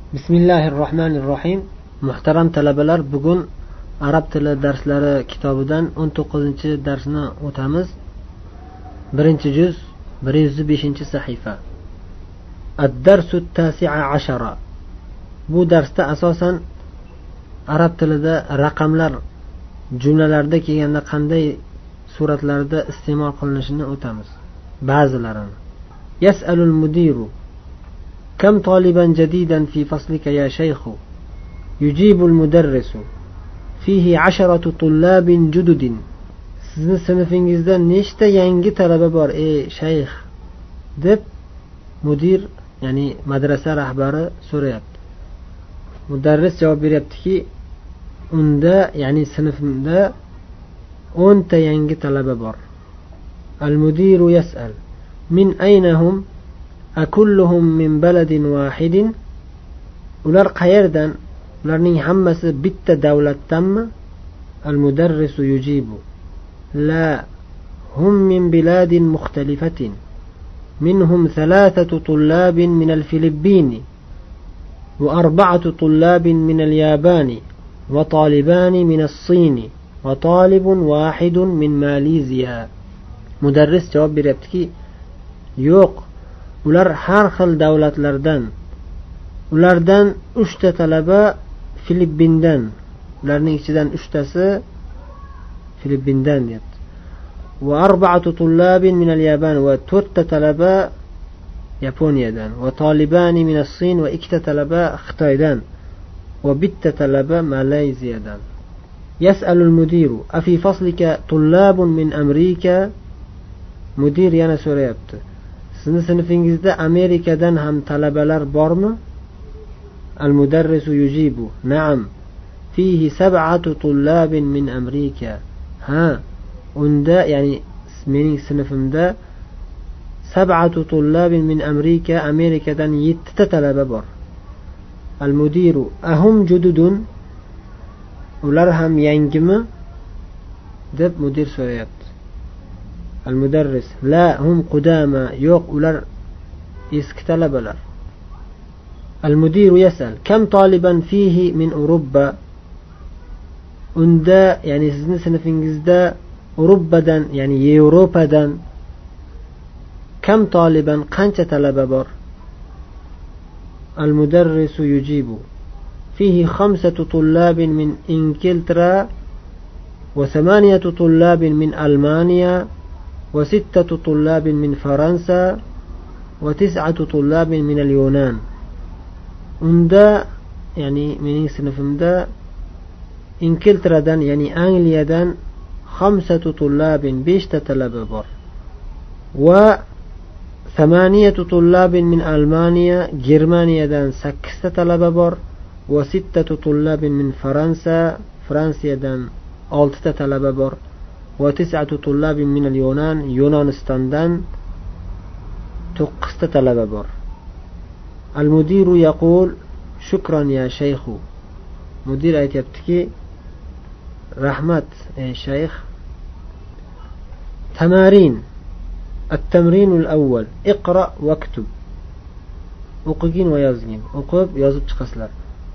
Bismillahirrohmanirrohim. Muhtaram talabalar, bugun arab tili darslari kitobidan 19-darsni o'tamiz. 1-juz 105-sahifa. Ad-darsu at-tasi'a ashara. Bu darsda asosan arab tilida raqamlar jumlalarda kelganda qanday suratlarda iste'mol qilinishini o'tamiz. Ba'zilarini. Yas'alul mudiru كم طالبا جديدا في فصلك يا شيخ؟ يجيب المدرس فيه 10 طلاب جدد. Sizni sinfingizda nechta yangi talaba bor ey shayx deb mudir, ya'ni madrasa rahbari so'rayapti. Mudarris javob beryaptiki, unda, ya'ni sinfimda 10 ta yangi talaba bor. Al-mudiru yas'al min aynahum akulluhum min baladin wahidin. Ular qayerdan? Ularning hammasi bitta davlatdanmi? Al-mudarrisu yujibu la hum min biladin mukhtalifatin minhum 3 طلاب من الفلبين و4 طلاب من اليابان وطالبان من الصين وطالب واحد من ماليزيا. Mudarris javob beryaptiki, yo'q, ular har xil davlatlardan. Ulardan 3 ta talaba Filippindan. Ularning ichidan 3 tasi Filippindan deyapti. Va 4 طلاب من اليابان va 4 ta talaba Yaponiyadan. Va talibani min as-Sin va 2 ta talaba Xitoydan. Va bitta talaba Malayziyadan. Yas'alu al-mudiru afi faslika tullabun min Amerika? Mudir yana so'rayapti, sizni sinfingizda Amerikadan ham talabalar bormi? Al-mudarrisu yujibu na'am fihi 7 طلاب min Amerika. Ha, unda, ya'ni mening sinfimda 7 طلاب min Amerika, Amerikadan 7 ta talaba bor. Al-mudiru ahum jududun, ular ham yangimi deb mudir so'rayapti. Al-mudarris la hum qudama, yo'q, ular eski talabalar. Al-mudiru yasal kam taliban fihi min Urubba. Unda, ya'ni sizni sinfingizda Urubbadan, ya'ni Yevropadan kam taliban, qancha talaba bor? Al-mudarrisu yujibu fihi 5 طلاب min Ingiltara wa 8 طلاب min Almaniya و6 طلاب من فرنسا و9 طلاب من اليونان. unda, ya'ni mening sinfimda Ingiltaradan, ya'ni Angliyadan 5 طلاب 5 ta talaba bor. Va 8 طلاب من Almaniya, Germaniyadan 8 ta talaba bor. Va 6 طلاب من Fransa, Fransiyadan 6 ta talaba bor. و9 طلاب من اليونان, Yunonistondan 9 ta talaba bor. Al-mudiru yaqul shukran ya shaykhu. Mudir aytayaptiki, rahmat ey shayx. Tamarin. At-tamrin al-awwal iqra waktub. O'qigin va yozgin. O'qib yozib chiqasizlar.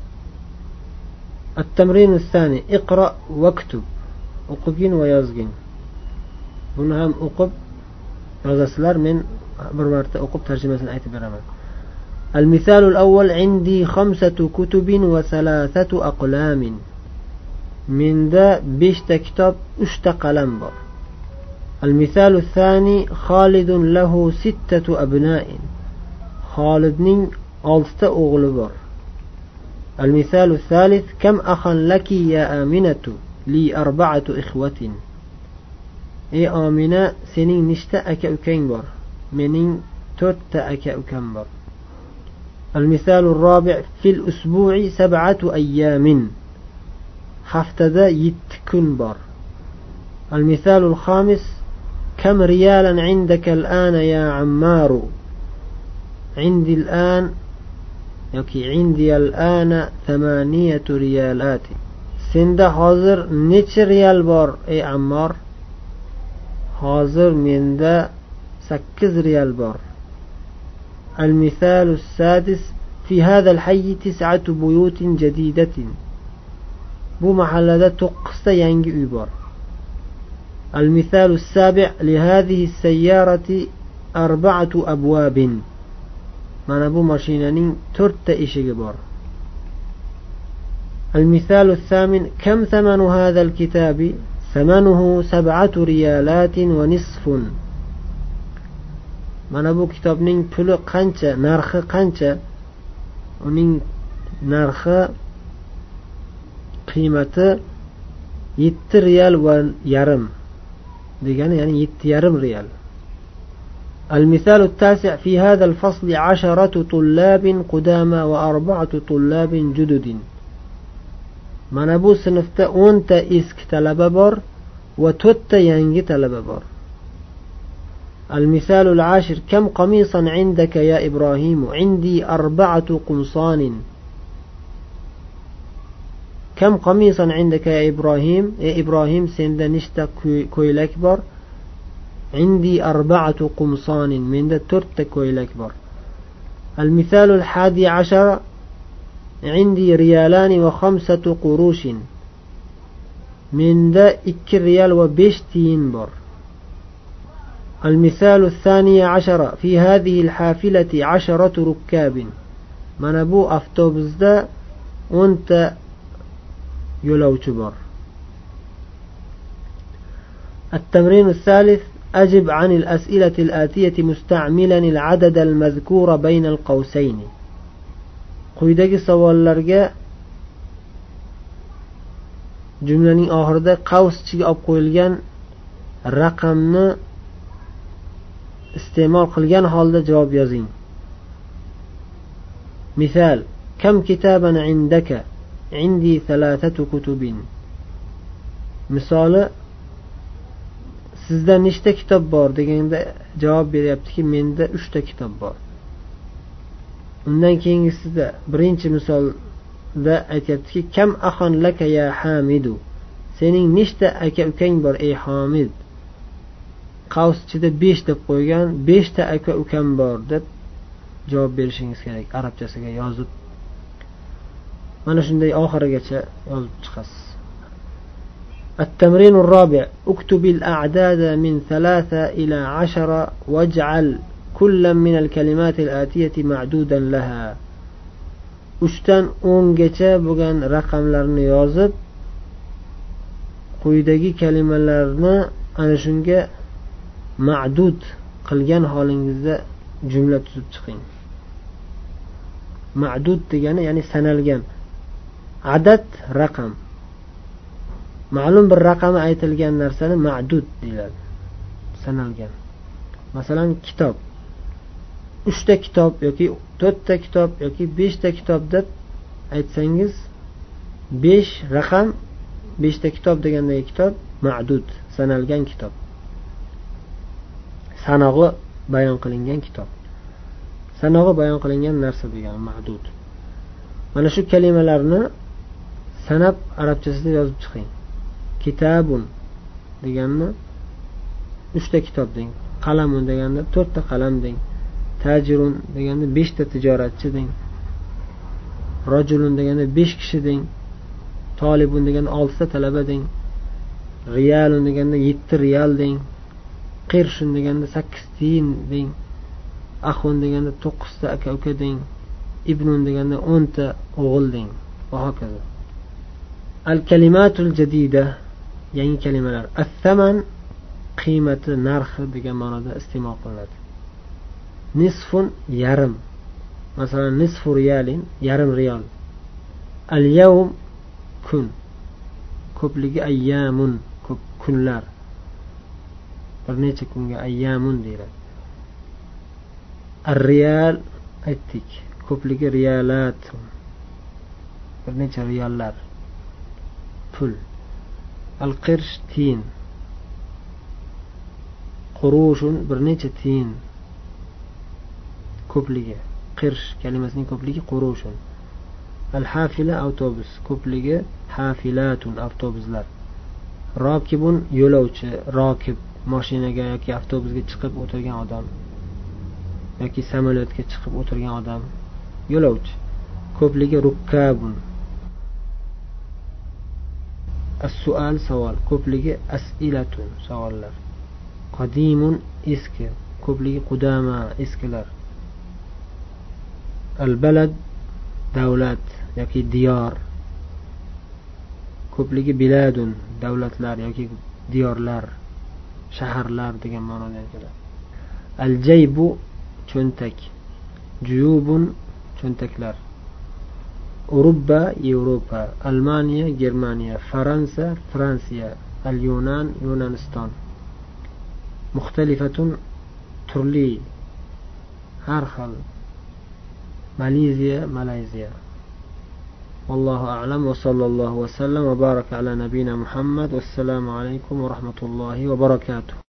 At-tamrin al-thani iqra waktub. o'qigin va yozgin. Buni ham o'qib yozasizlar, men bir marta o'qib tarjimasini aytib beraman. Al-misal al-awwal indi 5 kutub va 3 aqlam. Menda 5 ta kitob, 3 ta qalam bor. Al-misal al-thani Khalid lahu 6 abna'. Khalidning 6 ta o'g'li bor. Al-misal al-thalith kam akhan laki ya Aminatu li 4 ikhwatin. Ey Amina, sening nechta aka ukang bor? Mening 4 ta aka ukam bor. Al-misal al-rabi' fil usbu'i 7 ayyamin. Haftada 7 kun bor. Al-misal al-khamis kam riyalan 'indaka al-ana ya Ammaru? 'indi al-an yoki 'indi al-ana 8 riyalat. Senda hozir necha riyal bor ey Ammor? Hozir menda 8 riyal bor. Al-misal as-sadis في هذا الحي 9 بيوت جديدة. بو محلة تقصى ينجي أيبار. المثال السابع لهذه السيارة 4 أبواب. ما نبو ماشينانين ترت إشي بار. المثال الثامن كم ثمن هذا الكتاب؟ ثمنه 7 ريالات ونصف. ما نبو كتابنين پول قنچه نرخ قنچه ونين نرخ قيمته 7 ريال ويرم ديگانه يعني 7,5 ريال. المثال التاسع في هذا الفصل 10 طلاب قدامى و4 طلاب جدد. ما نبو سنفته 10 اسك طلبه بار و 3 ينجي طلبه بار. المثال العاشر كم قميصا عندك يا إبراهيم؟ عندي 4 قمصان. كم قميصا عندك يا إبراهيم؟ يا إبراهيم سند نشتا كويلك بار. عندي 4 قمصان من دا 3 كويلك بار. المثال 11 عندي 2 ريال و5 قروش. من دا 2 ريال و5 تين بار. المثال 12 في هذه الحافلة 10 ركاب. ما نبو أفتوبز دا وانت يلوچ بار. التمرين الثالث أجب عن الأسئلة الآتية مستعملا العدد المذكور بين القوسين. قويدagi savollarga jumlaning oxirida qavs ichiga olib qo'yilgan raqamni iste'mol qilgan holda javob yozing. Misol: Kam kitaban indaka? Indi 3 kutubin. Misoli: Sizda nechta kitob bor deganda javob beryaptiki, menda 3 ta kitob bor. Undan keyingisida birinchi misolda aytayaptiki, Kam axon laka ya Hamidu? Sening nechta aka ukang bor ey Hamid? Qavs ichida 5 deb qo'ygan, 5 ta aka ukam bor deb javob berishingiz kerak. Arabchasiga yozib mana shunday oxirigacha yozib chiqasiz. التمرين الرابع اكتب الأعداد من 3 إلى 10 واجعل كل من الكلمات الآتية معدودا لها. 3dan 10gacha bo'lgan raqamlarni yozib, quyidagi kalimalarni ana shunga ma'dud qilgan holingizda jumla tuzib chiqing. Ma'dud degani ya'ni sanalgan. Adad raqam. Ma'lum bir raqami aytilgan narsani ma'dud deyiladi. Sanalgan. Masalan, kitob. 3 ta kitob yoki 4 ta kitob yoki 5 ta kitob deb aytsangiz, 5 raqam, 5 ta kitob degandagi kitob ma'dud, sanalgan kitob. Sanog'i bayon qilingan kitob. Sanog'i bayon qilingan narsa degani ma'dud. Mana shu kalimalarni sanab arabchasida yozib chiqing. Kitabun deganni 3 ta kitob deng. Qalamun deganda 4 ta qalam deng. Tajirun deganda 5 ta tijoratchi deng. Rajulun deganda 5 kishi deng. Talibun deganda 6 ta talaba deng. Riyalun deganda 7 riyal deng. Qirshun deganda 8 tiyin deng. Axun deganda 9 ta aka uka deng. Ibnun deganda 10 ta o'g'il deng. Va hokazo. Al-kalimatul jadida, yangi kalimalar. As-saman qiymati, narxi degan ma'noda iste'mol qilinadi. Nisfun yarim. Masalan, nisfu riyalin yarim riyal. Al-yawm kun. Ko'pligi ayyamun, ko'p kunlar. Bir necha kunga ayyamun deyiladi. Ar-riyal aytdik, ko'pligi riyalat. Bir necha riyallar. Pul. Al-qirsh tin. Qurushun bir necha tin. Ko'pligi. Qirsh kalimasining ko'pligi qurushun. Al-hafila avtobus. Ko'pligi hafilatun, avtobuslar. Rokibun yo'lovchi, rokib mashinaga yoki avtobusga chiqib o'tirgan odam yoki samolyotga chiqib o'tirgan odam. yo'lovchi. Ko'pligi rukkabun. As-su'al savol. Ko'pligi as'ilatun savollar. Qadimun eski. Ko'pligi qudama eskilar. Al-balad davlat yoki diyor. Ko'pligi biladun davlatlar yoki diyorlar, shaharlar degan ma'noda keladi. Al-jaybu cho'ntak. Juyubun cho'ntaklar. Urubba Yevropa. Almaniya Germaniya. Fransa Fransiya. Al-Yunan Yunaniston. Muxtalifatun turli, har xil. Malayziya Malayziya. والله أعلم وصلى الله وسلم وبارك على نبينا محمد والسلام عليكم ورحمة الله وبركاته.